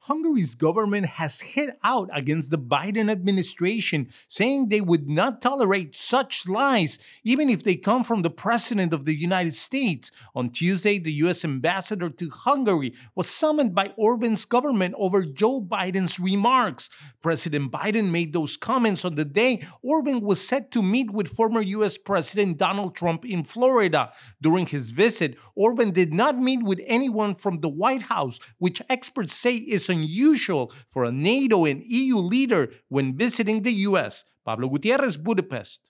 Hungary's government has hit out against the Biden administration, saying they would not tolerate such lies, even if they come from the President of the United States. On Tuesday, the U.S. ambassador to Hungary was summoned by Orban's government over Joe Biden's remarks. President Biden made those comments on the day Orban was set to meet with former U.S. President Donald Trump in Florida. During his visit, Orban did not meet with anyone from the White House, which experts say is unusual for a NATO and EU leader when visiting the U.S. Pablo Gutierrez, Budapest.